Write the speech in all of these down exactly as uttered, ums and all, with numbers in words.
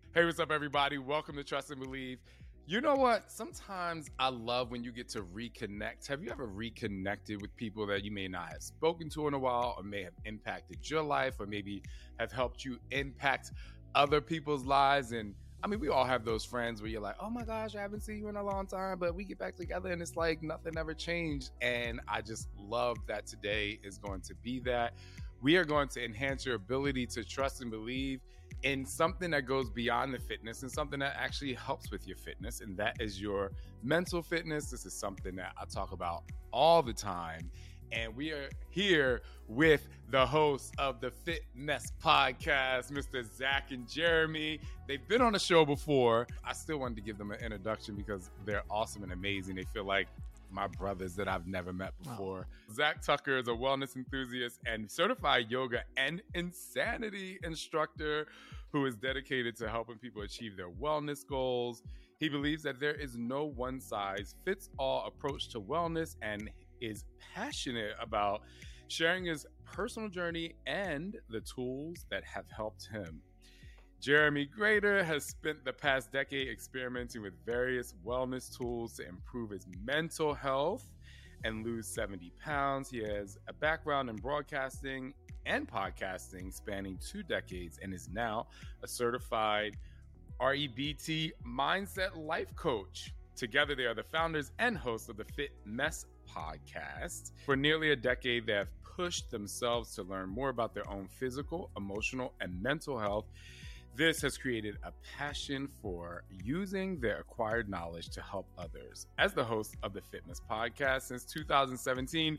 Hey, what's up, everybody? Welcome to Trust and Believe. You know what? Sometimes I love when you get to reconnect. Have you ever reconnected with people that you may not have spoken to in a while, or may have impacted your life, or maybe have helped you impact other people's lives? And I mean, we all have those friends where you're like, oh my gosh, I haven't seen you in a long time, but we get back together and it's like nothing ever changed. And I just love that today is going to be that. We are going to enhance your ability to trust and believe in something that goes beyond the fitness and something that actually helps with your fitness. And that is your mental fitness. This is something that I talk about all the time. And we are here with the hosts of the Fit Mess podcast, Mister Zach and Jeremy. They've been on the show before. I still wanted to give them an introduction because they're awesome and amazing. They feel like my brothers that I've never met before. Oh. Zach Tucker is a wellness enthusiast and certified yoga and insanity instructor who is dedicated to helping people achieve their wellness goals. He believes that there is no one-size-fits-all approach to wellness and is passionate about sharing his personal journey and the tools that have helped him. Jeremy Grader has spent the past decade experimenting with various wellness tools to improve his mental health and lose seventy pounds. He has a background in broadcasting and podcasting spanning two decades and is now a certified R E B T mindset life coach. Together, they are the founders and hosts of the Fit Mess podcast. For nearly a decade, they have pushed themselves to learn more about their own physical, emotional, and mental health. This has created a passion for using their acquired knowledge to help others. As the host of the Fitness podcast since two thousand seventeen,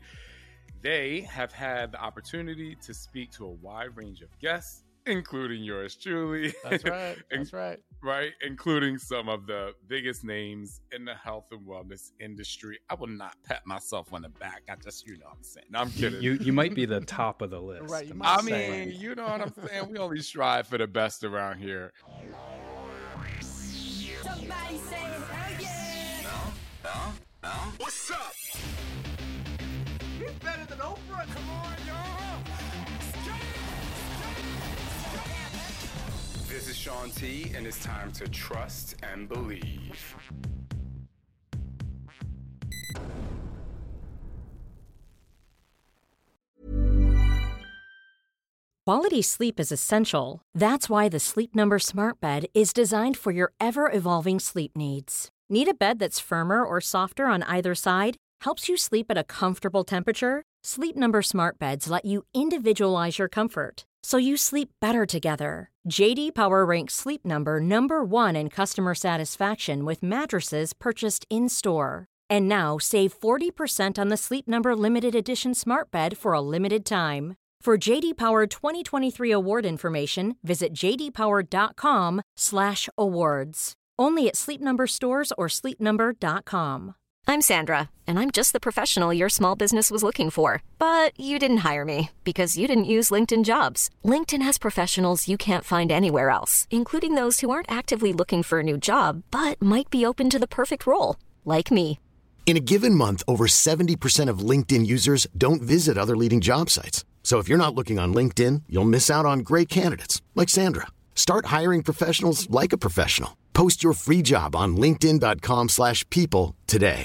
they have had the opportunity to speak to a wide range of guests, including yours truly. That's right. That's right. Right, including some of the biggest names in the health and wellness industry. I will not pat myself on the back. I just, you know what I'm saying. No, I'm kidding. You you might be the top of the list. Right. You I'm might I say. mean, you know what I'm saying? We only strive for the best around here. Somebody say hell yeah! No, no, no. What's up? He's better than Oprah. Come on, y'all! This is Sean T, and it's time to trust and believe. Quality sleep is essential. That's why the Sleep Number Smart Bed is designed for your ever-evolving sleep needs. Need a bed that's firmer or softer on either side? Helps you sleep at a comfortable temperature? Sleep Number Smart Beds let you individualize your comfort, so you sleep better together. J D Power ranks Sleep Number number one in customer satisfaction with mattresses purchased in-store. And now save forty percent on the Sleep Number Limited Edition Smart Bed for a limited time. For J D Power twenty twenty-three award information, visit j d power dot com slash awards. Only at Sleep Number stores or sleep number dot com. I'm Sandra, and I'm just the professional your small business was looking for. But you didn't hire me because you didn't use LinkedIn Jobs. LinkedIn has professionals you can't find anywhere else, including those who aren't actively looking for a new job, but might be open to the perfect role, like me. In a given month, over seventy percent of LinkedIn users don't visit other leading job sites. So if you're not looking on LinkedIn, you'll miss out on great candidates like Sandra. Start hiring professionals like a professional. Post your free job on linkedin dot com slash people today.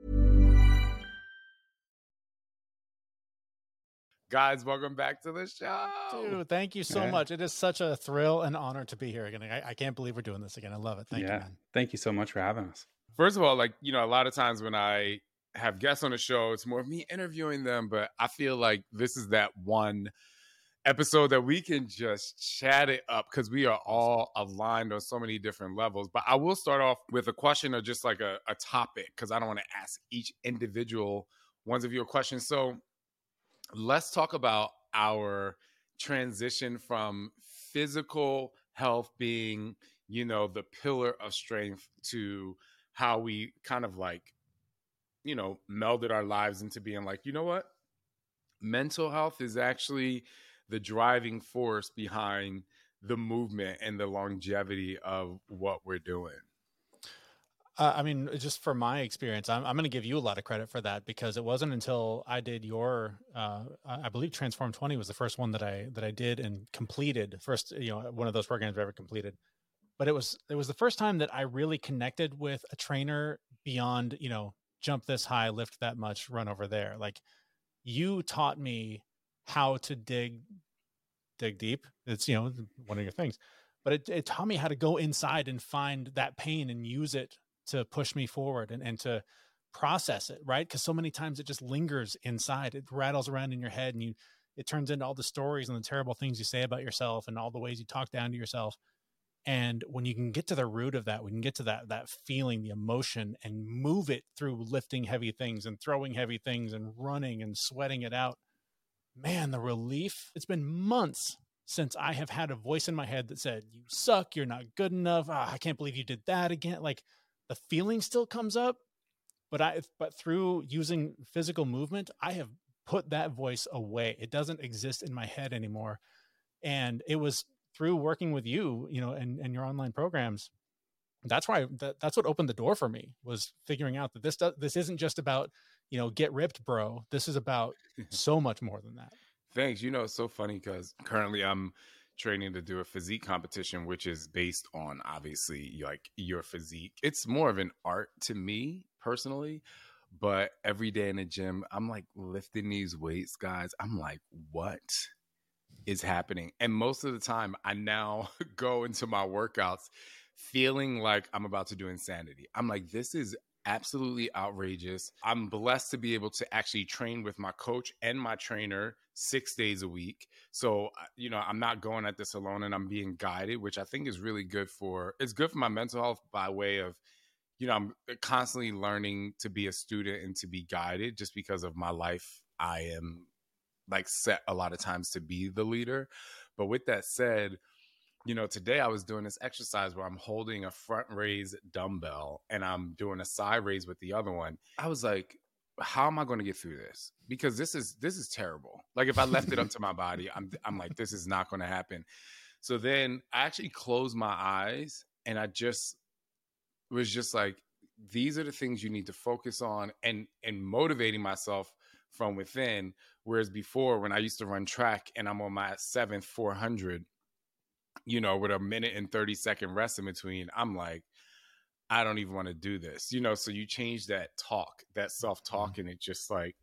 Guys, welcome back to the show. Dude, thank you so Yeah. much. It is such a thrill and honor to be here again. I, I can't believe we're doing this again. I love it. Thank yeah. you, man. Thank you so much for having us. First of all, like, you know, a lot of times when I have guests on the show, it's more of me interviewing them, but I feel like this is that one episode that we can just chat it up because we are all aligned on so many different levels. But I will start off with a question or just like a, a topic because I don't want to ask each individual ones of your questions. So let's talk about our transition from physical health being, you know, the pillar of strength to how we kind of like, you know, melded our lives into being like, you know what? Mental health is actually the driving force behind the movement and the longevity of what we're doing. Uh, I mean, just from my experience, I'm, I'm going to give you a lot of credit for that because it wasn't until I did your, uh, I believe Transform twenty was the first one that I that I did and completed. First, you know, one of those programs I've ever completed. but it was, it was the first time that I really connected with a trainer beyond, you know, jump this high, lift that much, run over there. Like, you taught me how to dig, dig deep. It's, you know, one of your things, but it, it taught me how to go inside and find that pain and use it to push me forward and, and to process it. Right. Cause so many times it just lingers inside. It rattles around in your head, and you, it turns into all the stories and the terrible things you say about yourself and all the ways you talk down to yourself. And when you can get to the root of that, we can get to that, that feeling, the emotion, and move it through lifting heavy things and throwing heavy things and running and sweating it out. Man, the relief. It's been months since I have had a voice in my head that said, you suck, you're not good enough. Ah, I can't believe you did that again. Like, the feeling still comes up, but I, but through using physical movement, I have put that voice away. It doesn't exist in my head anymore. And it was through working with you, you know, and, and your online programs. That's why that, that's what opened the door for me, was figuring out that this, does, this isn't just about, you know, get ripped, bro. This is about so much more than that. Thanks. You know, it's so funny because currently I'm training to do a physique competition, which is based on obviously like your physique. It's more of an art to me personally, but every day in the gym, I'm like lifting these weights, guys. I'm like, what is happening? And most of the time I now go into my workouts feeling like I'm about to do insanity. I'm like, this is absolutely outrageous. I'm blessed to be able to actually train with my coach and my trainer six days a week. So, you know, I'm not going at this alone, and I'm being guided, which I think is really good for, it's good for my mental health by way of, you know, I'm constantly learning to be a student and to be guided. Just because of my life, I am like set a lot of times to be the leader. But with that said, you know, today I was doing this exercise where I'm holding a front raise dumbbell and I'm doing a side raise with the other one. I was like, how am I going to get through this? Because this is, this is terrible. Like, if I left it up to my body, I'm, I'm like, this is not going to happen. So then I actually closed my eyes and I just was just like, these are the things you need to focus on, and, and motivating myself from within. Whereas before, when I used to run track and I'm on my seventh four hundred, you know, with a minute and thirty second rest in between, I'm like, I don't even want to do this, you know? So you change that talk, that self-talk, mm-hmm. and it just like,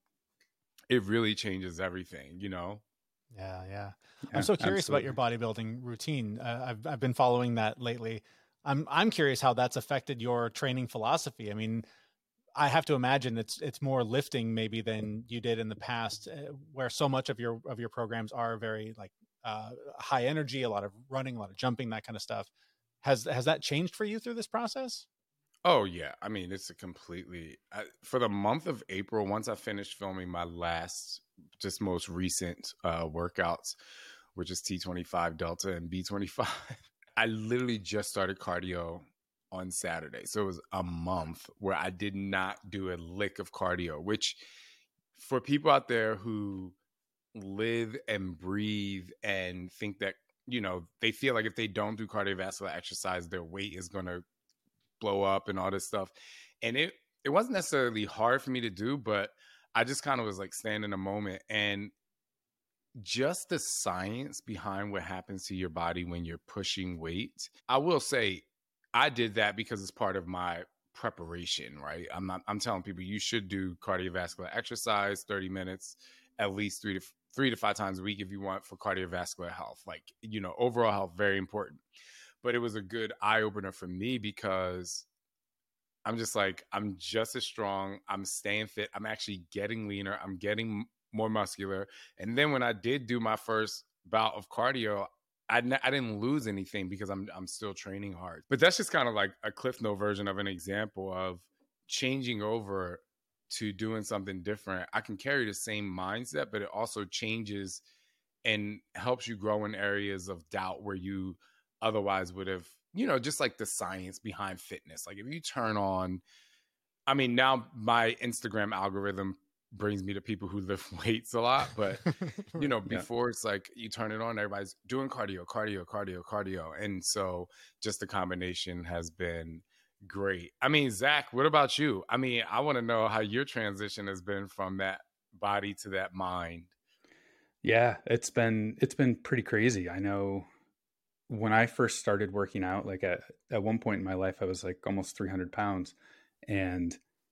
it really changes everything, you know? Yeah. Yeah. yeah I'm so curious absolutely. about your bodybuilding routine. Uh, I've, I've been following that lately. I'm, I'm curious how that's affected your training philosophy. I mean, I have to imagine it's, it's more lifting maybe than you did in the past, uh, where so much of your, of your programs are very like, uh, high energy, a lot of running, a lot of jumping, that kind of stuff. Has, has that changed for you through this process? Oh yeah. I mean, it's a completely, I, for the month of April, once I finished filming my last, just most recent uh, workouts, which is T twenty-five Delta and B twenty-five, I literally just started cardio on Saturday. So it was a month where I did not do a lick of cardio, which for people out there who live and breathe and think that, you know, they feel like if they don't do cardiovascular exercise, their weight is going to blow up and all this stuff. And it, it wasn't necessarily hard for me to do, but I just kind of was like staying in a moment, and just the science behind what happens to your body when you're pushing weight. I will say I did that because it's part of my preparation, right? I'm not, I'm telling people you should do cardiovascular exercise, thirty minutes, at least three to three to five times a week if you want, for cardiovascular health. Like, you know, overall health, very important. But it was a good eye opener for me because I'm just like, I'm just as strong. I'm staying fit. I'm actually getting leaner. I'm getting more muscular. And then when I did do my first bout of cardio, I, n- I didn't lose anything because I'm I'm still training hard. But that's just kind of like a Cliff Note version of an example of changing over to doing something different. I can carry the same mindset, but it also changes and helps you grow in areas of doubt where you otherwise would have, you know, just like the science behind fitness. Like if you turn on, I mean, now my Instagram algorithm brings me to people who lift weights a lot, but you know, before yeah. it's like you turn it on, everybody's doing cardio, cardio, cardio, cardio. And so just the combination has been great. I mean, Zach, what about you? I mean, I want to know how your transition has been from that body to that mind. Yeah, it's been, it's been pretty crazy. I know when I first started working out, like at, at one point in my life, I was like almost three hundred pounds, and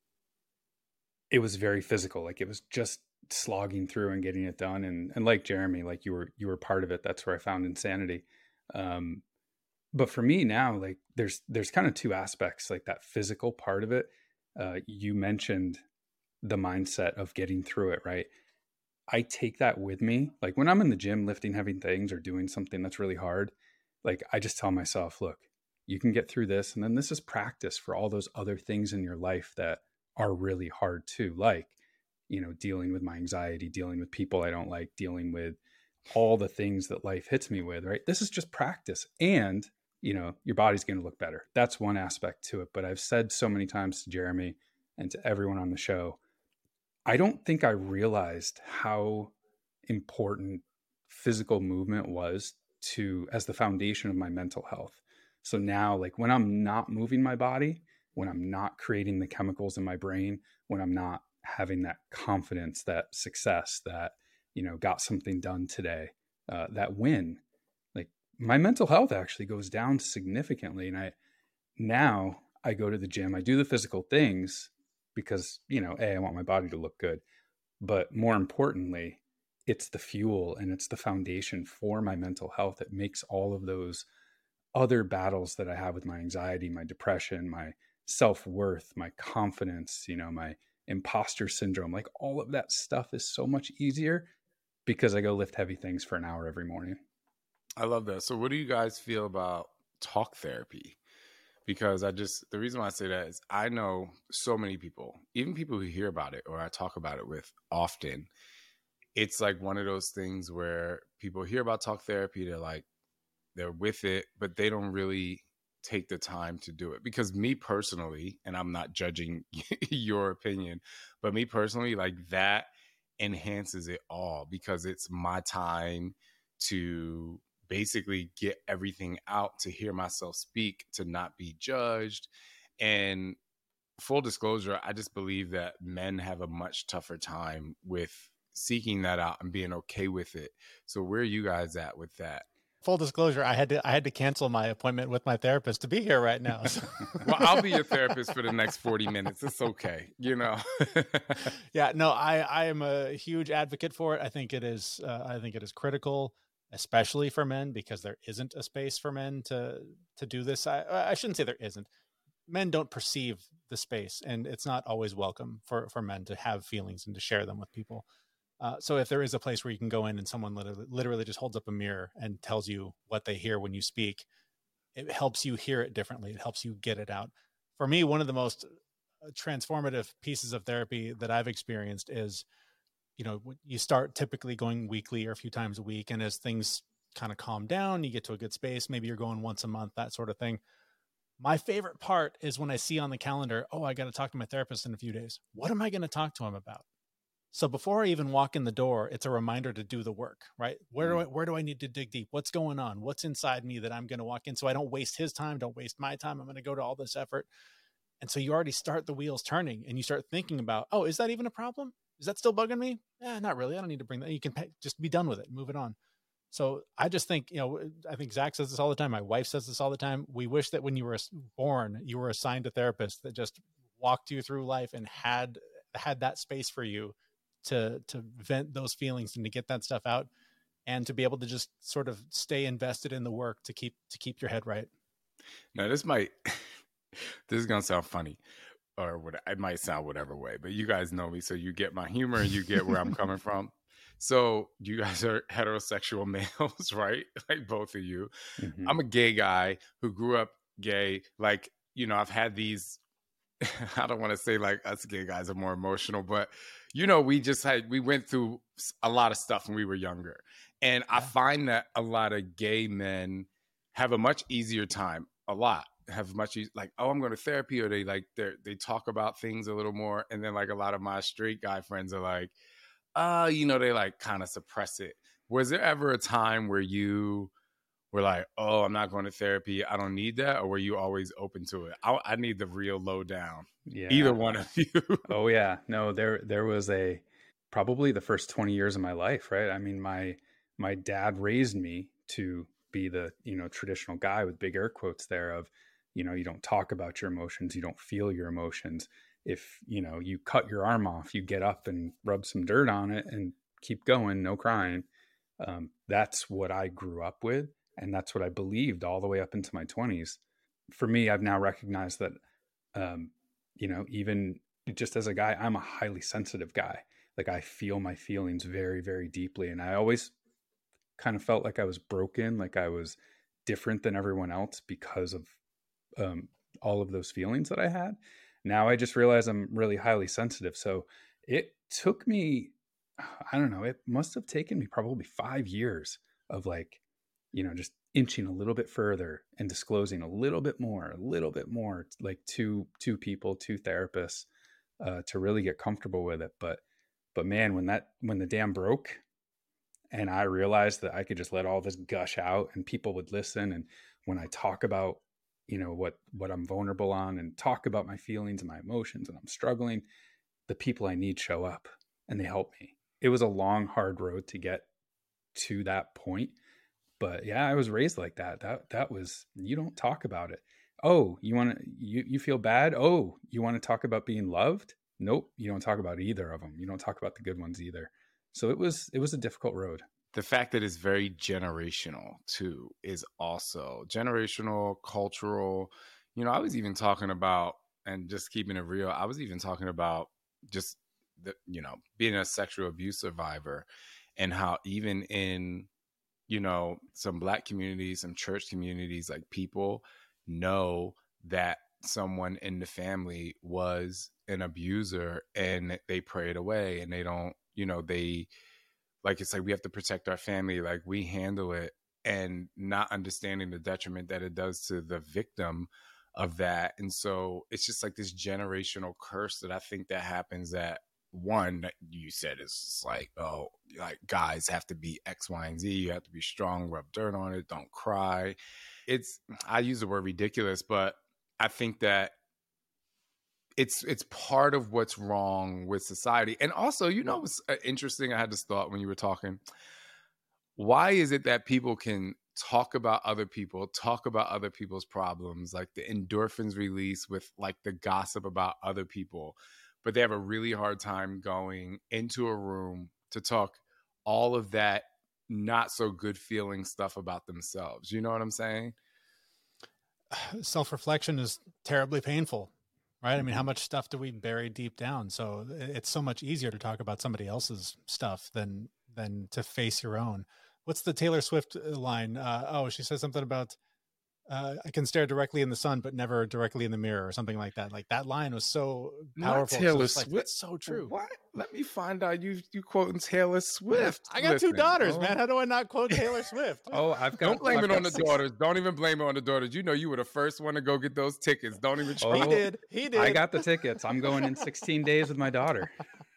it was very physical. Like it was just slogging through and getting it done. And, and like Jeremy, like you were, you were part of it. That's where I found insanity. Um, but for me now, like there's, there's kind of two aspects, like that physical part of it. Uh, you mentioned the mindset of getting through it, right? I take that with me. Like when I'm in the gym lifting heavy things or doing something that's really hard, like I just tell myself, look, you can get through this. And then this is practice for all those other things in your life that are really hard too. Like, you know, dealing with my anxiety, dealing with people I don't like, dealing with all the things that life hits me with, right? This is just practice. And, you know, your body's going to look better. That's one aspect to it. But I've said so many times to Jeremy and to everyone on the show, I don't think I realized how important physical movement was to as the foundation of my mental health. So now, like when I'm not moving my body, when I'm not creating the chemicals in my brain, when I'm not having that confidence, that success, that, you know, got something done today, uh, that win, like my mental health actually goes down significantly. And I, now I go to the gym, I do the physical things because, you know, A, I want my body to look good, but more importantly, it's the fuel and it's the foundation for my mental health. It makes all of those other battles that I have with my anxiety, my depression, my self-worth, my confidence, you know, my imposter syndrome, like all of that stuff is so much easier because I go lift heavy things for an hour every morning. I love that. So what do you guys feel about talk therapy? Because I just, the reason why I say that is I know so many people, even people who hear about it or I talk about it with often, it's like one of those things where people hear about talk therapy, they're like, they're with it, but they don't really take the time to do it. Because me personally, and I'm not judging your opinion, but me personally, like that enhances it all because it's my time to basically get everything out, to hear myself speak, to not be judged. And full disclosure, I just believe that men have a much tougher time with seeking that out and being okay with it. So where are you guys at with that? Full disclosure, I had to I had to cancel my appointment with my therapist to be here right now. So. Well, I'll be your therapist for the next forty minutes. It's okay, you know. Yeah, no, I I am a huge advocate for it. I think it is uh, I think it is critical, especially for men, because there isn't a space for men to to do this. I I shouldn't say there isn't. Men don't perceive the space, and it's not always welcome for for men to have feelings and to share them with people. Uh, so if there is a place where you can go in and someone literally, literally just holds up a mirror and tells you what they hear when you speak, it helps you hear it differently. It helps you get it out. For me, one of the most transformative pieces of therapy that I've experienced is, you know, you start typically going weekly or a few times a week. And as things kind of calm down, you get to a good space. Maybe you're going once a month, that sort of thing. My favorite part is when I see on the calendar, oh, I got to talk to my therapist in a few days. What am I going to talk to him about? So before I even walk in the door, it's a reminder to do the work, right? Where do I, where do I need to dig deep? What's going on? What's inside me that I'm going to walk in? So I don't waste his time. Don't waste my time. I'm going to go to all this effort. And so you already start the wheels turning and you start thinking about, oh, is that even a problem? Is that still bugging me? Eh, not really. I don't need to bring that. You can pay, just be done with it. Move it on. So I just think, you know, I think Zach says this all the time. My wife says this all the time. We wish that when you were born, you were assigned a therapist that just walked you through life and had, had that space for you to to vent those feelings and to get that stuff out and to be able to just sort of stay invested in the work to keep to keep your head right. Now this might this is gonna sound funny or what it might sound whatever way, but you guys know me, so you get my humor and you get where I'm coming from. So you guys are heterosexual males, right? Like both of you. Mm-hmm. I'm a gay guy who grew up gay. Like, you know, I've had these I don't want to say like us gay guys are more emotional, but you know, we just had, we went through a lot of stuff when we were younger. And yeah. I find that a lot of gay men have a much easier time, a lot have much easier, like, oh, I'm going to therapy, or they like, they they talk about things a little more. And then like a lot of my straight guy friends are like, uh, you know, they like kind of suppress it. Was there ever a time where you were like, oh, I'm not going to therapy, I don't need that? Or were you always open to it? I, I need the real lowdown. Yeah. Either one of you. Oh yeah. No, there, there was a, probably the first twenty years of my life, right? I mean, my, my dad raised me to be the, you know, traditional guy with big air quotes there of, you know, you don't talk about your emotions, you don't feel your emotions. If, you know, you cut your arm off, you get up and rub some dirt on it and keep going, no crying. Um, that's what I grew up with. And that's what I believed all the way up into my twenties. For me, I've now recognized that, um, you know, even just as a guy, I'm a highly sensitive guy. Like I feel my feelings very, very deeply. And I always kind of felt like I was broken, like I was different than everyone else because of um, all of those feelings that I had. Now I just realize I'm really highly sensitive. So it took me, I don't know, it must have taken me probably five years of like, you know, just inching a little bit further and disclosing a little bit more, a little bit more, like two, two people, two therapists, uh, to really get comfortable with it. But, but man, when that, when the dam broke and I realized that I could just let all this gush out and people would listen. And when I talk about, you know, what, what I'm vulnerable on and talk about my feelings and my emotions and I'm struggling, the people I need show up and they help me. It was a long, hard road to get to that point. But yeah, I was raised like that. That, that was, you don't talk about it. Oh, you want to, you, you feel bad. Oh, you want to talk about being loved? Nope. You don't talk about either of them. You don't talk about the good ones either. So it was, it was a difficult road. The fact that it's very generational too is also generational, cultural. You know, I was even talking about, and just keeping it real, I was even talking about just the, you know, being a sexual abuse survivor and how even in, you know, some Black communities, some church communities, like people know that someone in the family was an abuser and they pray it away and they don't, you know, they, like, it's like, we have to protect our family. Like we handle it and not understanding the detriment that it does to the victim of that. And so it's just like this generational curse that I think that happens that one that you said is like, oh, like guys have to be X, Y, and Z. You have to be strong, rub dirt on it, don't cry. It's, I use the word ridiculous, but I think that it's it's part of what's wrong with society. And also, you know, what's interesting? I had this thought when you were talking. Why is it that people can talk about other people, talk about other people's problems, like the endorphins release with like the gossip about other people, but they have a really hard time going into a room to talk all of that not so good feeling stuff about themselves? You know what I'm saying? Self-reflection is terribly painful, right? I mean, how much stuff do we bury deep down? So it's so much easier to talk about somebody else's stuff than, than to face your own. What's the Taylor Swift line? Uh, oh, she says something about, uh, I can stare directly in the sun, but never directly in the mirror or something like that. Like that line was so powerful. Not Taylor so Swift. Like, it's so true. What? Let me find out you you quoting Taylor Swift. I got Listen, two daughters, oh. man. How do I not quote Taylor Swift? Oh, I've got. Don't blame I've it got on the six. daughters. Don't even blame it on the daughters. You know you were the first one to go get those tickets. Don't even try. Oh, He did. He did. I got the tickets. I'm going in sixteen days with my daughter.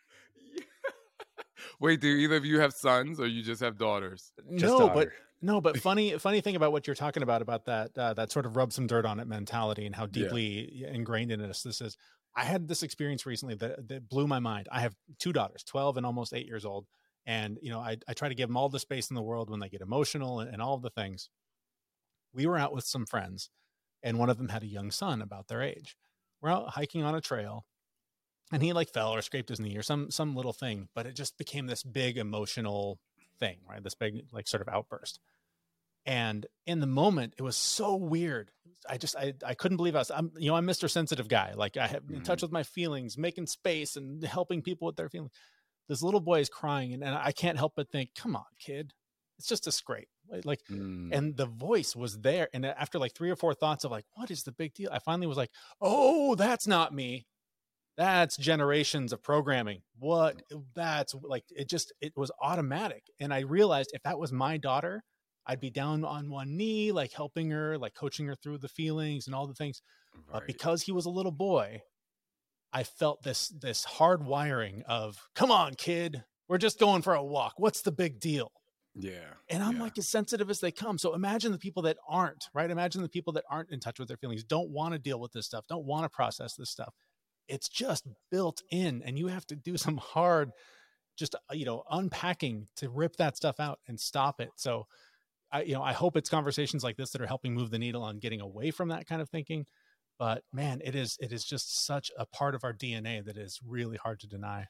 Wait, do either of you have sons or you just have daughters? Just no, daughter. but no, but funny, funny thing about what you're talking about, about that, uh, that sort of rub some dirt on it mentality and how deeply ingrained in us this is. I had this experience recently that, that blew my mind. I have two daughters, twelve and almost eight years old. And, you know, I, I try to give them all the space in the world when they get emotional and, and all of the things. We were out with some friends and one of them had a young son about their age. We're out hiking on a trail and he like fell or scraped his knee or some, some little thing, but it just became this big emotional thing, right? This big, like sort of outburst. And in the moment, it was so weird. I just, I, I couldn't believe I was, I'm, you know, I'm Mister Sensitive guy. Like I have in Mm-hmm. touch with my feelings, making space and helping people with their feelings. This little boy is crying and, and I can't help but think, come on, kid, it's just a scrape. Like, Mm. and the voice was there. And after like three or four thoughts of like, what is the big deal? I finally was like, oh, that's not me. That's generations of programming. What that's like, it just, it was automatic. And I realized if that was my daughter, I'd be down on one knee, like helping her, like coaching her through the feelings and all the things. Right. But because he was a little boy, I felt this, this hard wiring of, come on, kid, we're just going for a walk. What's the big deal? Yeah. And I'm yeah. like as sensitive as they come. So imagine the people that aren't, right? Imagine the people that aren't in touch with their feelings, don't want to deal with this stuff, don't want to process this stuff. It's just built in and you have to do some hard, just, you know, unpacking to rip that stuff out and stop it. So I, you know, I hope it's conversations like this that are helping move the needle on getting away from that kind of thinking. But man, it is, it is just such a part of our D N A that is really hard to deny.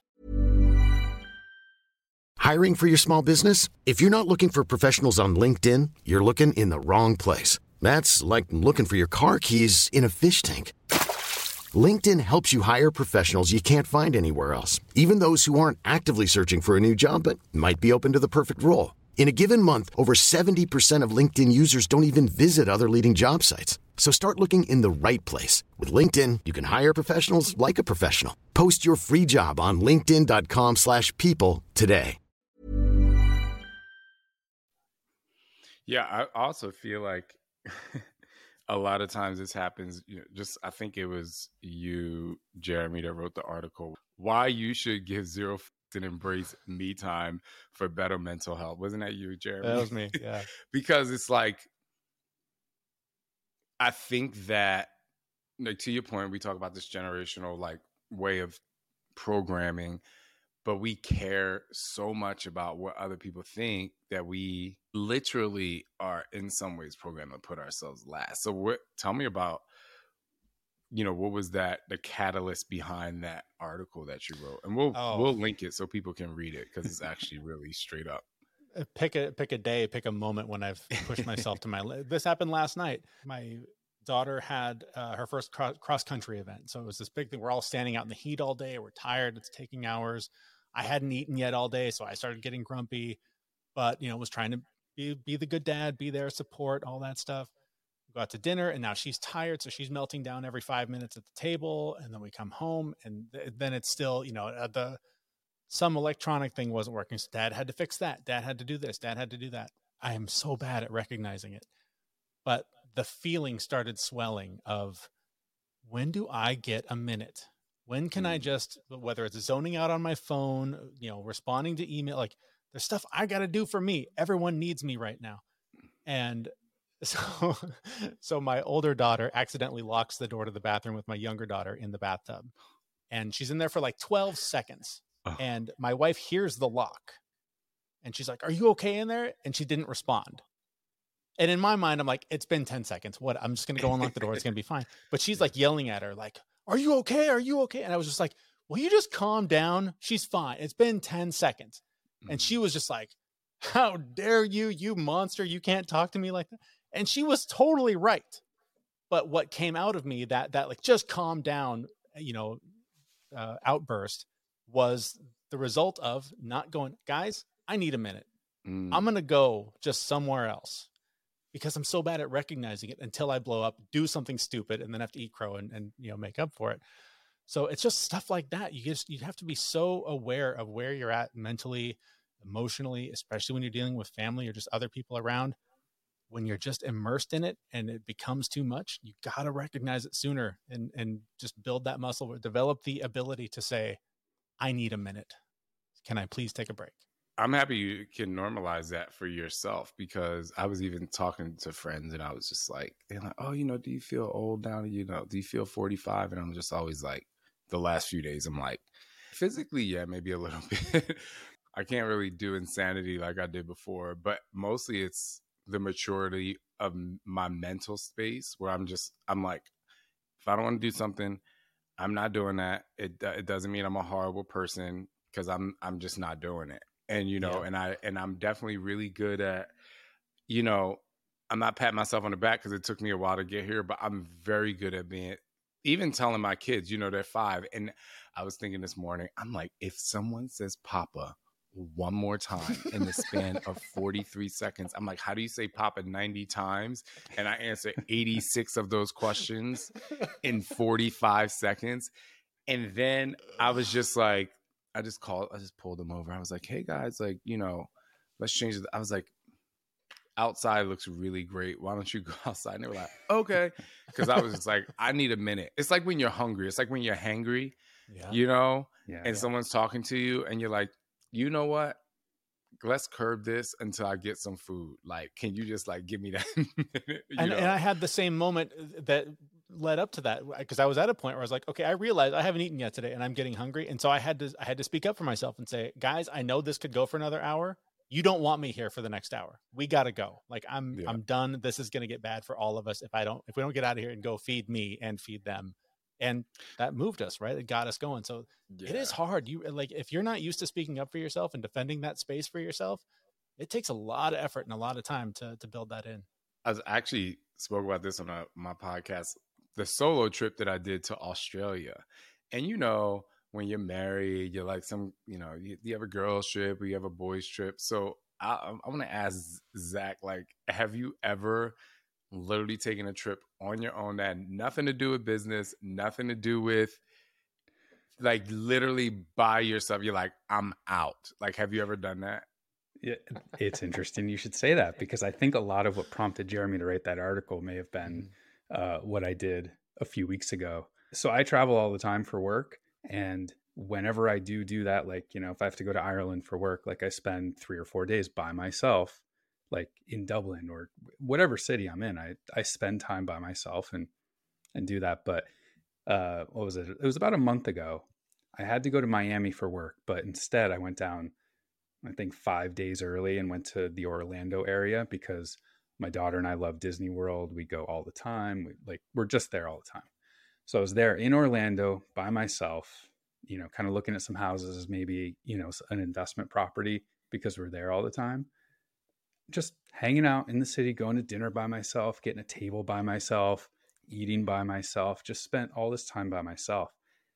Hiring for your small business? If you're not looking for professionals on LinkedIn, you're looking in the wrong place. That's like looking for your car keys in a fish tank. LinkedIn helps you hire professionals you can't find anywhere else, even those who aren't actively searching for a new job but might be open to the perfect role. In a given month, over seventy percent of LinkedIn users don't even visit other leading job sites. So start looking in the right place. With LinkedIn, you can hire professionals like a professional. Post your free job on linkedin dot com slash people today. Yeah, I also feel like a lot of times this happens, you know, just I think it was you, Jeremy, that wrote the article, why you should give zero f- and embrace me time for better mental health. Wasn't that you, Jeremy? That was me, yeah. Because it's like, I think that, like, to your point, we talk about this generational like way of programming, but we care so much about what other people think that we literally are in some ways programmed to put ourselves last. So what, tell me about, you know, what was that, the catalyst behind that article that you wrote? And we'll, Oh. we'll link it so people can read it because it's actually really straight up. Pick a, pick a day, pick a moment when I've pushed myself to my, li- this happened last night. My daughter had uh, her first cro- cross country event. So it was this big thing. We're all standing out in the heat all day. We're tired. It's taking hours. I hadn't eaten yet all day. So I started getting grumpy, but, you know, was trying to be, be the good dad, be there, support, all that stuff. We go out to dinner and now she's tired. So she's melting down every five minutes at the table. And then we come home and th- then it's still, you know, uh, the, some electronic thing wasn't working. So dad had to fix that. Dad had to do this. Dad had to do that. I am so bad at recognizing it, but the feeling started swelling of, when do I get a minute? When can I just, whether it's zoning out on my phone, you know, responding to email, like there's stuff I got to do for me. Everyone needs me right now. And so, so my older daughter accidentally locks the door to the bathroom with my younger daughter in the bathtub. And she's in there for like twelve seconds. Oh. And my wife hears the lock and she's like, "Are you okay in there?" And she didn't respond. And in my mind, I'm like, it's been ten seconds. What? I'm just going to go unlock the door. It's going to be fine. But she's like yelling at her, like, "Are you okay? Are you okay?" And I was just like, "Will you just calm down? She's fine. It's been ten seconds. And she was just like, "How dare you, you monster. You can't talk to me like that." And she was totally right. But what came out of me, that, that like, just calm down, you know, uh, outburst was the result of not going, "Guys, I need a minute. Mm. I'm going to go just somewhere else." Because I'm so bad at recognizing it until I blow up, do something stupid, and then have to eat crow and, and, you know, make up for it. So it's just stuff like that. You just, you have to be so aware of where you're at mentally, emotionally, especially when you're dealing with family or just other people around. When you're just immersed in it and it becomes too much, you got to recognize it sooner and, and just build that muscle, develop the ability to say, "I need a minute. Can I please take a break?" I'm happy you can normalize that for yourself, because I was even talking to friends and I was just like, they're like, "Oh, you know, do you feel old now? You know, do you feel forty-five? And I'm just always like, the last few days, I'm like, physically, yeah, maybe a little bit. I can't really do insanity like I did before, but mostly it's the maturity of my mental space where I'm just, I'm like, if I don't want to do something, I'm not doing that. It it doesn't mean I'm a horrible person, because I'm I'm just not doing it. And, you know, yeah. and I, and I'm definitely really good at, you know, I'm not patting myself on the back because it took me a while to get here, but I'm very good at being, even telling my kids, you know, they're five. And I was thinking this morning, I'm like, if someone says Papa one more time in the span of forty-three seconds, I'm like, how do you say Papa ninety times? And I answer eighty-six of those questions in forty-five seconds. And then I was just like, I just called, I just pulled them over. I was like, "Hey guys, like, you know, let's change it." I was like, "Outside looks really great. Why don't you go outside?" And they were like, "Okay." Because I was just like, I need a minute. It's like when you're hungry. It's like when you're hangry, yeah. you know, yeah, and yeah. someone's talking to you and you're like, "You know what? Let's curb this until I get some food. Like, can you just like give me that minute?" And, and I had the same moment that led up to that, because I was at a point where I was like, okay, I realized I haven't eaten yet today and I'm getting hungry. And so I had to, I had to speak up for myself and say, "Guys, I know this could go for another hour. you don't want me here for the next hour. We got to go. Like I'm, Yeah. I'm done. This is going to get bad for all of us. If I don't, if we don't get out of here and go feed me and feed them. And that moved us, right? It got us going. So Yeah. it is hard. You like, if you're not used to speaking up for yourself and defending that space for yourself, it takes a lot of effort and a lot of time to, to build that in. I was actually spoke about this on a, my podcast, the solo trip that I did to Australia. And, you know, when you're married, you're like some, you know, you, you have a girls trip or you have a boys trip. So I, I want to ask Zach, like, have you ever literally taken a trip on your own that had nothing to do with business, nothing to do with, like, literally by yourself? You're like, I'm out. Like, have you ever done that? Yeah, it's interesting you should say that, because I think a lot of what prompted Jeremy to write that article may have been uh, what I did a few weeks ago. So I travel all the time for work. And whenever I do do that, like, you know, if I have to go to Ireland for work, like I spend three or four days by myself, like in Dublin or whatever city I'm in, I, I spend time by myself and, and do that. But uh, what was it? It was about a month ago. I had to go to Miami for work, but instead I went down, I think five days early and went to the Orlando area because my daughter and I love Disney World. We go all the time. We like, we're just there all the time. So I was there in Orlando by myself, you know, kind of looking at some houses, maybe, you know, an investment property because we're there all the time. Just hanging out in the city, going to dinner by myself, getting a table by myself, eating by myself, just spent all this time by myself.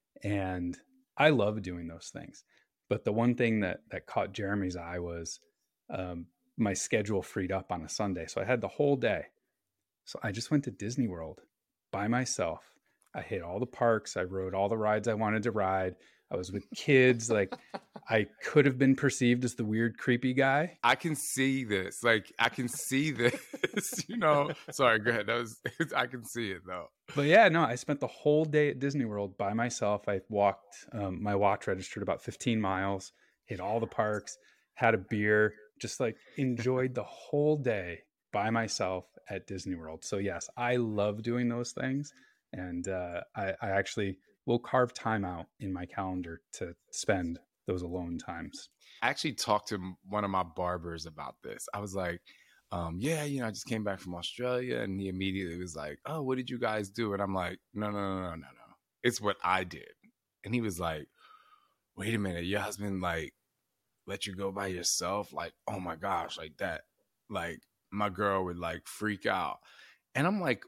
And I love doing those things. But the one thing that, that caught Jeremy's eye was um, my schedule freed up on a Sunday. So I had the whole day. So I just went to Disney World by myself. I hit all the parks. I rode all the rides I wanted to ride. I was with kids. Like I could have been perceived as the weird, creepy guy. I can see this. Like I can see this, you know, sorry, go ahead. That was, I can see it though. But yeah, no, I spent the whole day at Disney World by myself. I walked, um, my watch registered about fifteen miles, hit all the parks, had a beer, just like enjoyed the whole day by myself at Disney World. So yes, I love doing those things. And uh, I, I actually will carve time out in my calendar to spend those alone times. I actually talked to one of my barbers about this. I was like, um, yeah, you know, I just came back from Australia. And he immediately was like, oh, what did you guys do? And I'm like, no, no, no, no, no, no. It's what I did. And he was like, wait a minute, your husband like let you go by yourself? Like, oh my gosh, like that. Like my girl would like freak out. And I'm like,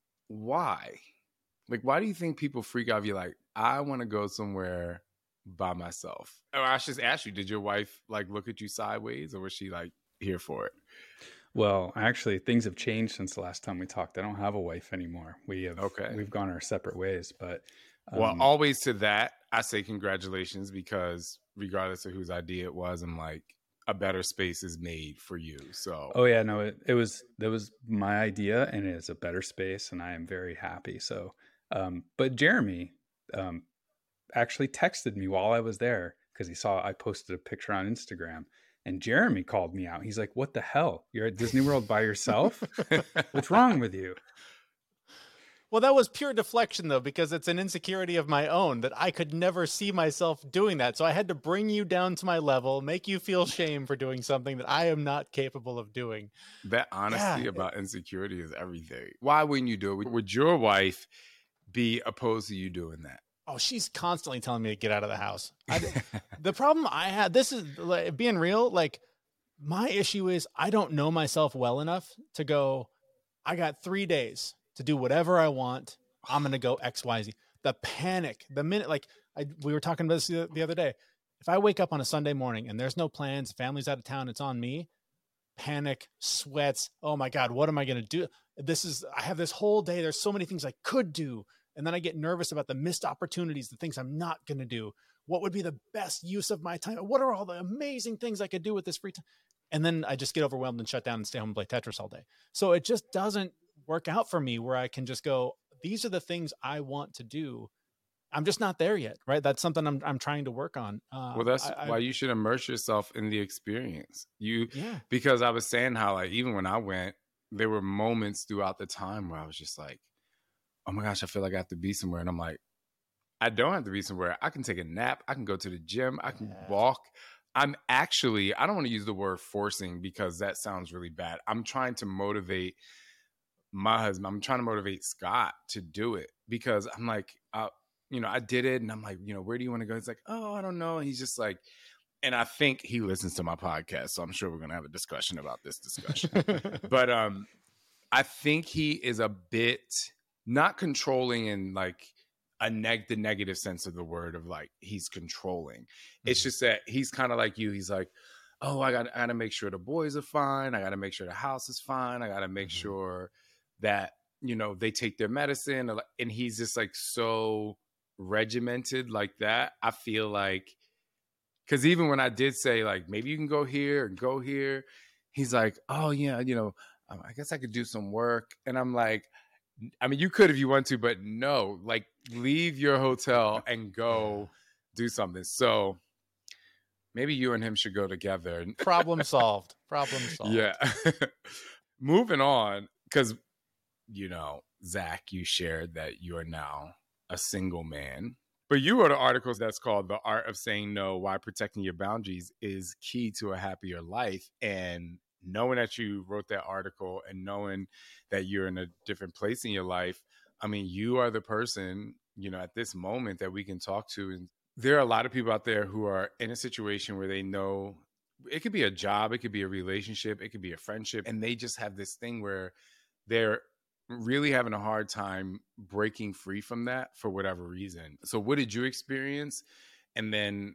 why? Like, why do you think people freak out if you're like, I want to go somewhere by myself? Or I should just ask you, did your wife like look at you sideways or was she like here for it? Well, actually, things have changed since the last time we talked. I don't have a wife anymore. We have, okay. We've gone our separate ways. But um, well, always to that, I say congratulations, because regardless of whose idea it was, I'm like, a better space is made for you. So, oh yeah, no, it, it was, that was my idea, and it is a better space, and I am very happy. So, um, but Jeremy, um, actually texted me while I was there because he saw I posted a picture on Instagram, and Jeremy called me out. He's like, what the hell? You're at Disney World by yourself? What's wrong with you? Well, that was pure deflection, though, because it's an insecurity of my own that I could never see myself doing that. So I had to bring you down to my level, make you feel shame for doing something that I am not capable of doing. That honesty Yeah. about insecurity is everything. Why wouldn't you do it? Would your wife be opposed to you doing that? Oh, she's constantly telling me to get out of the house. I, the problem I had, this is like, being real, like my issue is I don't know myself well enough to go, I got three days to do whatever I want. I'm going to go X, Y, Z. The panic, the minute, like I, we were talking about this the, the other day. If I wake up on a Sunday morning and there's no plans, family's out of town, it's on me, panic, sweats. Oh my God, what am I going to do? This is, I have this whole day. There's so many things I could do. And then I get nervous about the missed opportunities, the things I'm not going to do. What would be the best use of my time? What are all the amazing things I could do with this free time? And then I just get overwhelmed and shut down and stay home and play Tetris all day. So it just doesn't work out for me where I can just go, these are the things I want to do. I'm just not there yet. Right. That's something I'm I'm trying to work on. Uh, well, that's I, why I, you should immerse yourself in the experience. You, yeah. Because I was saying how, like, even when I went, there were moments throughout the time where I was just like, oh my gosh, I feel like I have to be somewhere. And I'm like, I don't have to be somewhere. I can take a nap. I can go to the gym. I can Yeah. walk. I'm actually, I don't want to use the word forcing because that sounds really bad. I'm trying to motivate my husband. I'm trying to motivate Scott to do it because I'm like, uh, you know, I did it and I'm like, you know, where do you want to go? He's like, oh, I don't know. And he's just like, and I think he listens to my podcast. So I'm sure we're going to have a discussion about this discussion. But um, I think he is a bit not controlling in like a neg the negative sense of the word of like he's controlling. Mm-hmm. It's just that he's kind of like you. He's like, oh, I got I got to make sure the boys are fine. I got to make sure the house is fine. I got to make mm-hmm. sure that, you know, they take their medicine. And he's just like so regimented like that. I feel like, because even when I did say like, maybe you can go here and go here, he's like, oh yeah, you know, I guess I could do some work. And I'm like, I mean, you could if you want to, but no, like leave your hotel and go do something. So maybe you and him should go together. Problem solved. Problem solved. Yeah. Moving on, because, you know, Zach, you shared that you are now a single man. But you wrote an article that's called The Art of Saying No, Why Protecting Your Boundaries is Key to a Happier Life. And knowing that you wrote that article and knowing that you're in a different place in your life, I mean, you are the person, you know, at this moment that we can talk to. And there are a lot of people out there who are in a situation where they know it could be a job, it could be a relationship, it could be a friendship. And they just have this thing where they're really having a hard time breaking free from that for whatever reason. So what did you experience? And then,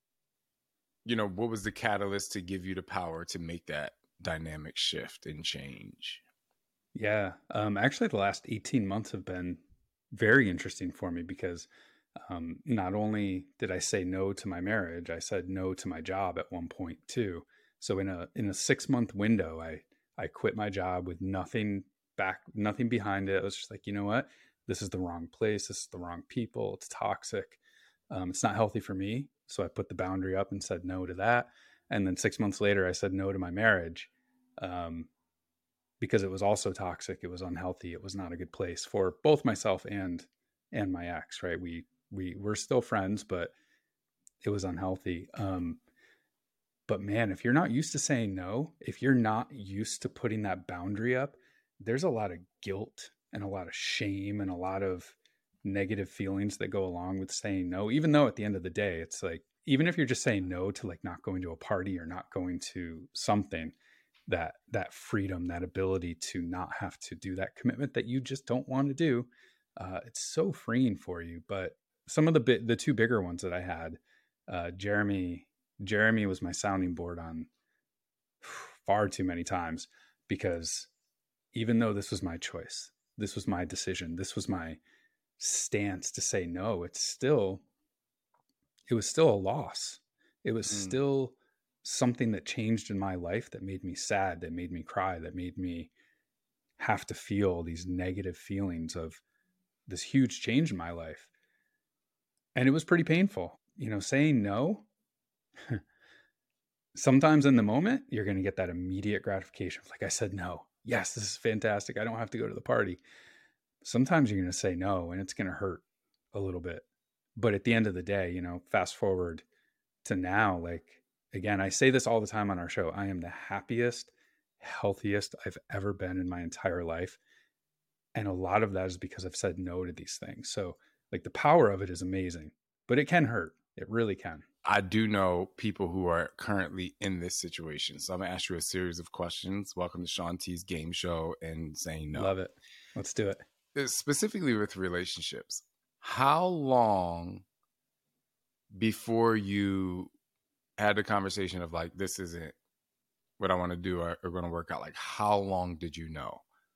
you know, what was the catalyst to give you the power to make that dynamic shift and change? Yeah. Um, actually, the last eighteen months have been very interesting for me because um, not only did I say no to my marriage, I said no to my job at one point too. So in a in a six month window, I I quit my job with nothing back, nothing behind it. I was just like, you know what? This is the wrong place. This is the wrong people. It's toxic. Um, it's not healthy for me. So I put the boundary up and said no to that. And then six months later, I said no to my marriage um, because it was also toxic. It was unhealthy. It was not a good place for both myself and and my ex. Right? We we were still friends, but it was unhealthy. Um, but man, if you're not used to saying no, if you're not used to putting that boundary up, there's a lot of guilt and a lot of shame and a lot of negative feelings that go along with saying no, even though at the end of the day, it's like, even if you're just saying no to like not going to a party or not going to something, that, that freedom, that ability to not have to do that commitment that you just don't want to do, uh, it's so freeing for you. But some of the bit, the two bigger ones that I had, uh, Jeremy, Jeremy was my sounding board on far too many times because even though this was my choice, this was my decision, this was my stance to say no, it's still, it was still a loss. It was mm. still something that changed in my life that made me sad, that made me cry, that made me have to feel these negative feelings of this huge change in my life. And it was pretty painful. You know, saying no, sometimes in the moment, you're going to get that immediate gratification. Like I said, no. Yes, this is fantastic. I don't have to go to the party. Sometimes you're going to say no and it's going to hurt a little bit. But at the end of the day, you know, fast forward to now, like, again, I say this all the time on our show. I am the happiest, healthiest I've ever been in my entire life. And a lot of that is because I've said no to these things. So like the power of it is amazing, but it can hurt. It really can. I do know people who are currently in this situation. So I'm going to ask you a series of questions. Welcome to Shaun T's game show and saying no. Love it. Let's do it. Specifically with relationships. How long before you had the conversation of like, this isn't what I want to do or, or going to work out? Like, how long did you know?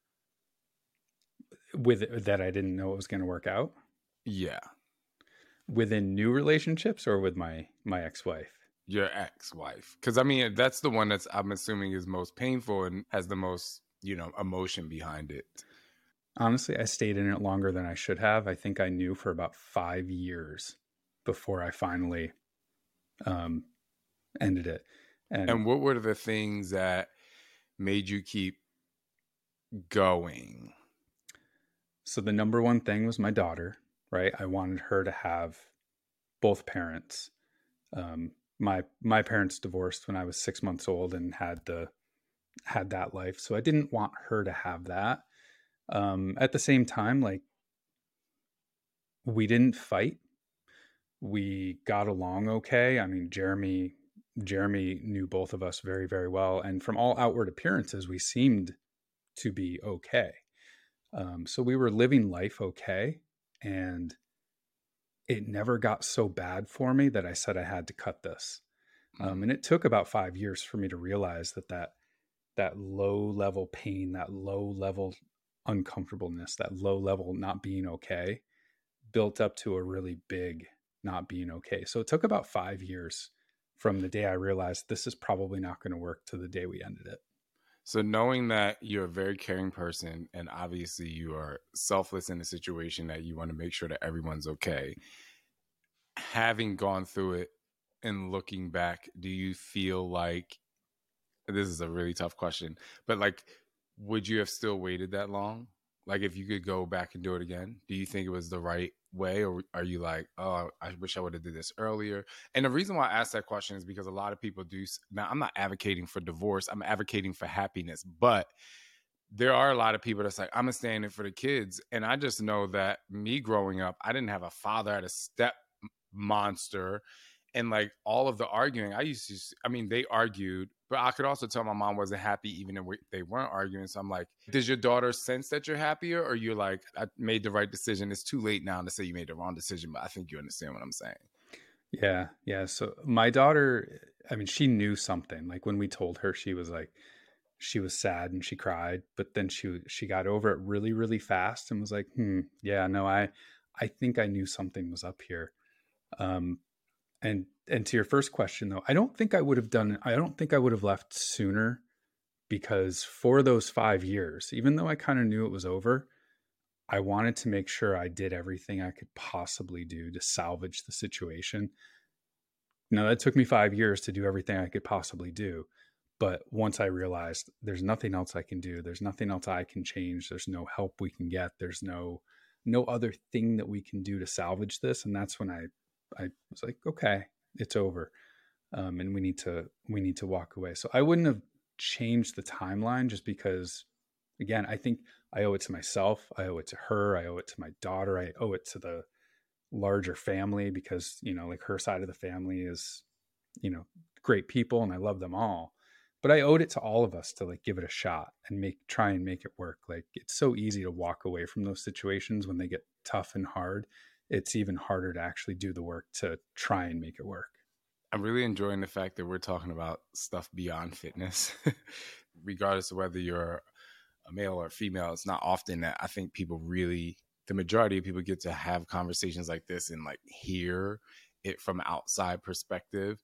With that I didn't know it was going to work out? Yeah. Within new relationships or with my my ex-wife? Your ex-wife. Because I mean, that's the one that's I'm assuming is most painful and has the most, you know, emotion behind it. Honestly, I stayed in it longer than I should have. I think I knew for about five years before I finally um, ended it. And, and what were the things that made you keep going? So the number one thing was my daughter. Right. I wanted her to have both parents. Um, my my parents divorced when I was six months old and had the had that life. So I didn't want her to have that. Um, at the same time, like, we didn't fight. We got along okay. I mean, Jeremy Jeremy knew both of us very, very well. And from all outward appearances, we seemed to be okay. Um, so we were living life okay. And it never got so bad for me that I said I had to cut this. Mm-hmm. Um, and it took about five years for me to realize that that, that low level pain, that low level uncomfortableness, that low level not being okay built up to a really big not being okay. So it took about five years from the day I realized this is probably not going to work to the day we ended it. So knowing that you're a very caring person and obviously you are selfless in a situation that you want to make sure that everyone's okay, having gone through it and looking back, do you feel like, this is a really tough question, but like, would you have still waited that long? Like if you could go back and do it again, do you think it was the right way? Or are you like, oh, I wish I would have did this earlier? And the reason why I ask that question is because a lot of people do. Now, I'm not advocating for divorce. I'm advocating for happiness. But there are a lot of people that's like, I'm standing for the kids. And I just know that me growing up, I didn't have a father. I had a step monster. And like all of the arguing, I used to, I mean, they argued, but I could also tell my mom wasn't happy even if they weren't arguing. So I'm like, does your daughter sense that you're happier? Or you're like, I made the right decision. It's too late now to say you made the wrong decision, but I think you understand what I'm saying. Yeah. Yeah. So my daughter, I mean, she knew something. Like when we told her, she was like, she was sad and she cried, but then she, she got over it really, really fast and was like, hmm, yeah, no, I, I think I knew something was up here. Um, And and to your first question, though, I don't think I would have done, I don't think I would have left sooner, because for those five years, even though I kind of knew it was over, I wanted to make sure I did everything I could possibly do to salvage the situation. Now, that took me five years to do everything I could possibly do. But once I realized there's nothing else I can do, there's nothing else I can change, there's no help we can get, there's no no other thing that we can do to salvage this. And that's when I I was like, okay, it's over. Um, and we need to, we need to walk away. So I wouldn't have changed the timeline just because, again, I think I owe it to myself. I owe it to her. I owe it to my daughter. I owe it to the larger family because, you know, like her side of the family is, you know, great people and I love them all, but I owed it to all of us to like give it a shot and make, try and make it work. Like it's so easy to walk away from those situations when they get tough and hard. It's even harder to actually do the work to try and make it work. I'm really enjoying the fact that we're talking about stuff beyond fitness, regardless of whether you're a male or a female. It's not often that I think people really, the majority of people get to have conversations like this and like hear it from outside perspective.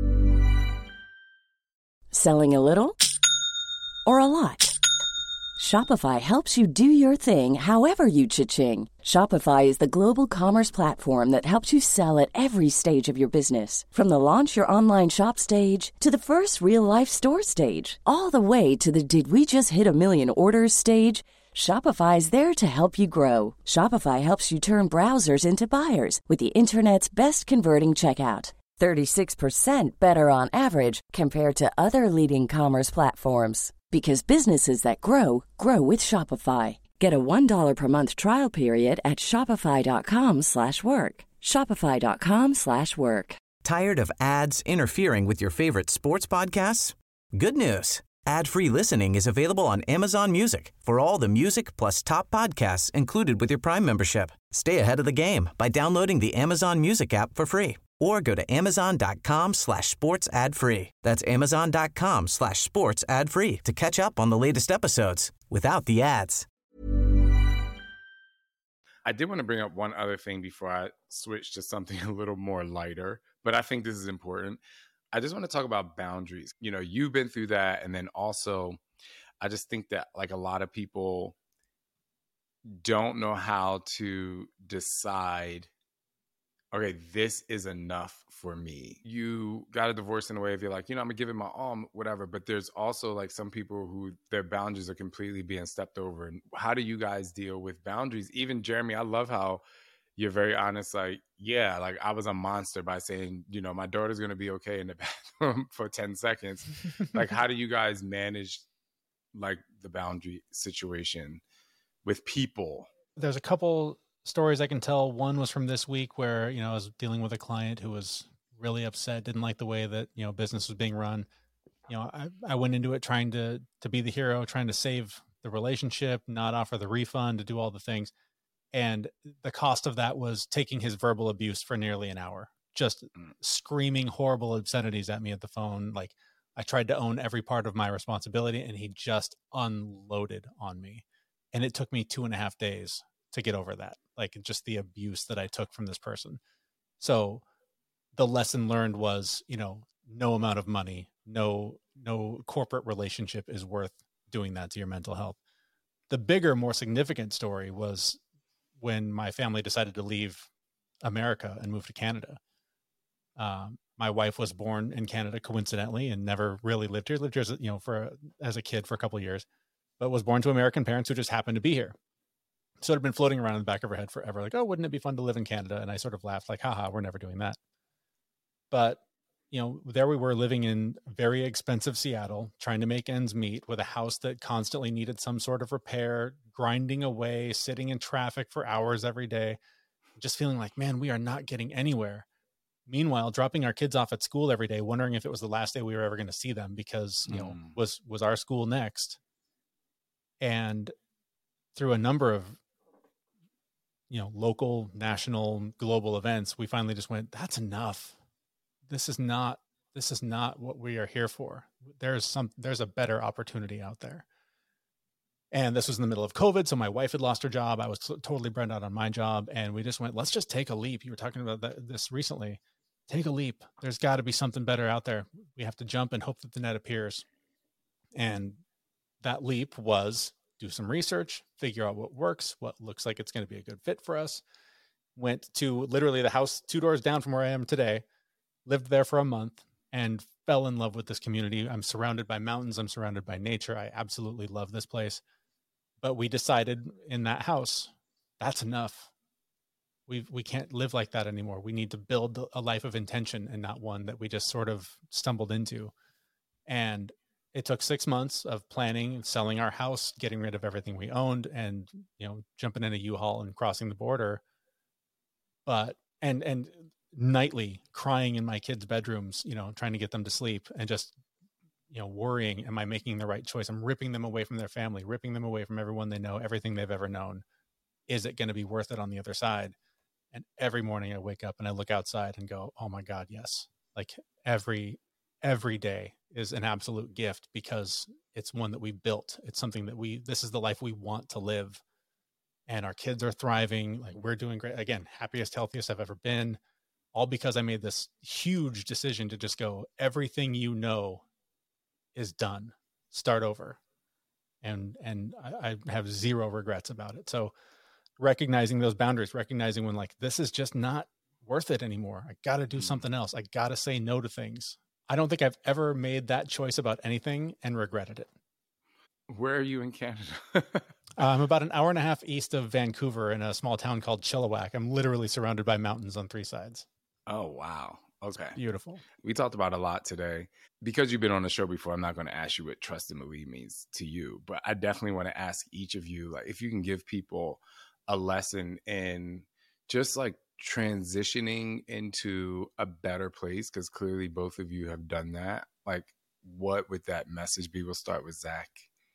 Selling a little or a lot? Shopify helps you do your thing however you cha-ching. Shopify is the global commerce platform that helps you sell at every stage of your business. From the launch your online shop stage to the first real-life store stage, all the way to the did we just hit a million orders stage. Shopify is there to help you grow. Shopify helps you turn browsers into buyers with the internet's best converting checkout. thirty-six percent better on average compared to other leading commerce platforms. Because businesses that grow, grow with Shopify. Get a one dollar per month trial period at shopify.com slash work. Shopify.com slash work. Tired of ads interfering with your favorite sports podcasts? Good news. Ad-free listening is available on Amazon Music for all the music plus top podcasts included with your Prime membership. Stay ahead of the game by downloading the Amazon Music app for free or go to amazon.com slash sports ad free. That's amazon.com slash sports ad free to catch up on the latest episodes without the ads. I did want to bring up one other thing before I switch to something a little more lighter, but I think this is important. I just want to talk about boundaries. You know, you've been through that. And then also, I just think that like a lot of people don't know how to decide, okay, this is enough for me. You got a divorce in a way if you're like, you know, I'm gonna give it my all, whatever. But there's also like some people who their boundaries are completely being stepped over. And how do you guys deal with boundaries? Even Jeremy, I love how you're very honest. Like, yeah, like I was a monster by saying, you know, my daughter's going to be okay in the bathroom for ten seconds. Like, how do you guys manage like the boundary situation with people? There's a couple stories I can tell. One was from this week where, you know, I was dealing with a client who was really upset, didn't like the way that, you know, business was being run. You know, I, I went into it trying to, to be the hero, trying to save the relationship, not offer the refund, to do all the things. And the cost of that was taking his verbal abuse for nearly an hour, just mm. screaming horrible obscenities at me at the phone. Like, I tried to own every part of my responsibility, and he just unloaded on me. And it took me two and a half days to get over that, like just the abuse that I took from this person. So the lesson learned was, you know, no amount of money, no, no corporate relationship is worth doing that to your mental health. The bigger, more significant story was when my family decided to leave America and move to Canada. Um, my wife was born in Canada coincidentally and never really lived here, lived here as, you know, for, as a kid for a couple of years, but was born to American parents who just happened to be here. So it had been floating around in the back of her head forever. Like, oh, wouldn't it be fun to live in Canada? And I sort of laughed like, haha, we're never doing that. But, you know, there we were living in very expensive Seattle, trying to make ends meet with a house that constantly needed some sort of repair, grinding away, sitting in traffic for hours every day, just feeling like, man, we are not getting anywhere. Meanwhile, dropping our kids off at school every day, wondering if it was the last day we were ever going to see them because, you mm. know, was, was our school next? And through a number of, you know, local, national, global events, we finally just went, that's enough. This is not, this is not what we are here for. There's some, there's a better opportunity out there. And this was in the middle of COVID. So my wife had lost her job. I was totally burned out on my job. And we just went, let's just take a leap. You were talking about that, this recently. Take a leap. There's got to be something better out there. We have to jump and hope that the net appears. And that leap was do some research, figure out what works, what looks like it's going to be a good fit for us. Went to literally the house two doors down from where I am today, lived there for a month and fell in love with this community. I'm surrounded by mountains. I'm surrounded by nature. I absolutely love this place. But we decided in that house, that's enough. We we can't live like that anymore. We need to build a life of intention and not one that we just sort of stumbled into. And it took six months of planning, selling our house, getting rid of everything we owned, and, you know, jumping in a U-Haul and crossing the border. But, and, and nightly crying in my kids' bedrooms, you know, trying to get them to sleep and just, you know, worrying, am I making the right choice? I'm ripping them away from their family, ripping them away from everyone they know, everything they've ever known. Is it going to be worth it on the other side? And every morning I wake up and I look outside and go, oh my God, yes. Like every, every day is an absolute gift because it's one that we built. It's something that we, this is the life we want to live. And our kids are thriving. Like we're doing great. Again, happiest, healthiest I've ever been. All because I made this huge decision to just go, everything you know is done. Start over. And, and I, I have zero regrets about it. So recognizing those boundaries, recognizing when like, this is just not worth it anymore. I got to do something else. I got to say no to things. I don't think I've ever made that choice about anything and regretted it. Where are you in Canada? uh, I'm about an hour and a half east of Vancouver in a small town called Chilliwack. I'm literally surrounded by mountains on three sides. Oh, wow. Okay. It's beautiful. We talked about a lot today. Because you've been on the show before, I'm not going to ask you what trust and believe means to you, but I definitely want to ask each of you, like, if you can give people a lesson in just like transitioning into a better place, because clearly both of you have done that. Like, what would that message be? We'll start with Zach.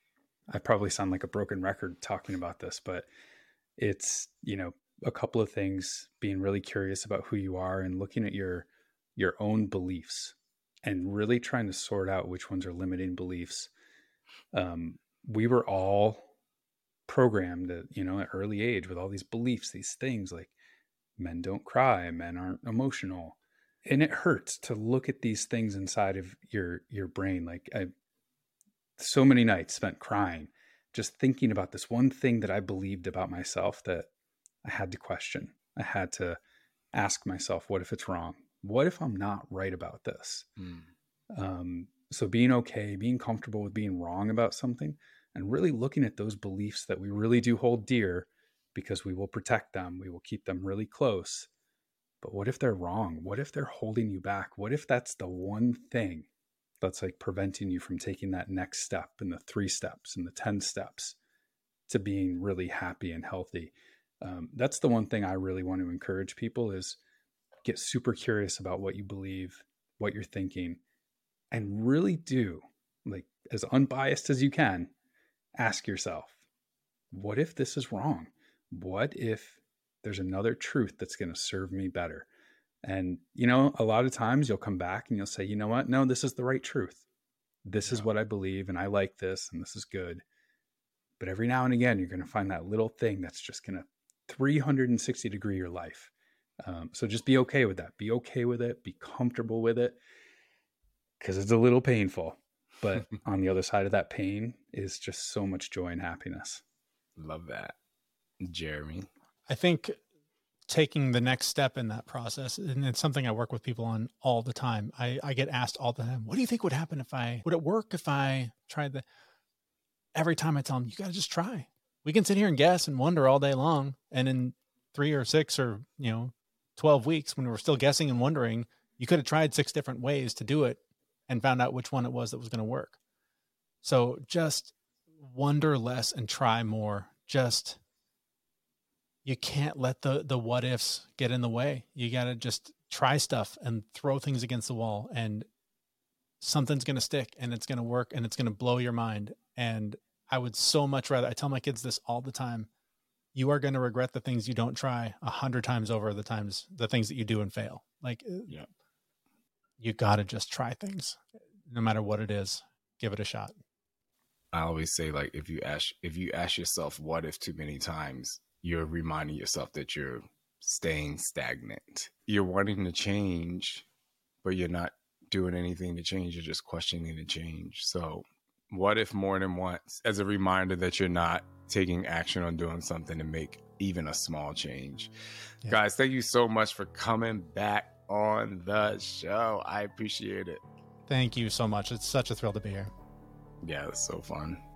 I probably sound like a broken record talking about this, but it's, you know, a couple of things, being really curious about who you are and looking at your, your own beliefs and really trying to sort out which ones are limiting beliefs. Um, we were all programmed at, you know, at early age with all these beliefs, these things like men don't cry, men aren't emotional. And it hurts to look at these things inside of your, your brain. Like I, so many nights spent crying, just thinking about this one thing that I believed about myself that I had to question. I had to ask myself, what if it's wrong? What if I'm not right about this? Mm. Um, so being okay, being comfortable with being wrong about something and really looking at those beliefs that we really do hold dear because we will protect them. We will keep them really close. But what if they're wrong? What if they're holding you back? What if that's the one thing that's like preventing you from taking that next step and the three steps and the ten steps to being really happy and healthy? Um, that's the one thing I really want to encourage people is get super curious about what you believe, what you're thinking, and really do, like, as unbiased as you can, ask yourself, what if this is wrong? What if there's another truth that's going to serve me better? And, you know, a lot of times you'll come back and you'll say, you know what? No, this is the right truth. This yeah. is what I believe, and I like this, and this is good. But every now and again, you're going to find that little thing that's just going to three hundred sixty degree your life. Um, so just be okay with that. Be okay with it. Be comfortable with it, because it's a little painful. But on the other side of that pain is just so much joy and happiness. Love that. Jeremy? I think taking the next step in that process, and it's something I work with people on all the time. I, I get asked all the time, what do you think would happen if I, would it work if I tried the, every time I tell them, you got to just try. We can sit here and guess and wonder all day long. And in three or six or, you know, twelve weeks, when we're still guessing and wondering, you could have tried six different ways to do it and found out which one it was that was going to work. So just wonder less and try more. Just, you can't let the, the what ifs get in the way. You got to just try stuff and throw things against the wall, and something's going to stick and it's going to work and it's going to blow your mind. And I would so much rather, I tell my kids this all the time, you are going to regret the things you don't try a hundred times over the times, the things that you do and fail. Like, yeah. you got to just try things no matter what it is. Give it a shot. I always say, like, if you ask, if you ask yourself, what if too many times, you're reminding yourself that you're staying stagnant. You're wanting to change, but you're not doing anything to change. You're just questioning the change. So what if more than once, as a reminder that you're not taking action on doing something to make even a small change? Yeah. Guys, thank you so much for coming back on the show. I appreciate it. Thank you so much. It's such a thrill to be here. Yeah, it's so fun.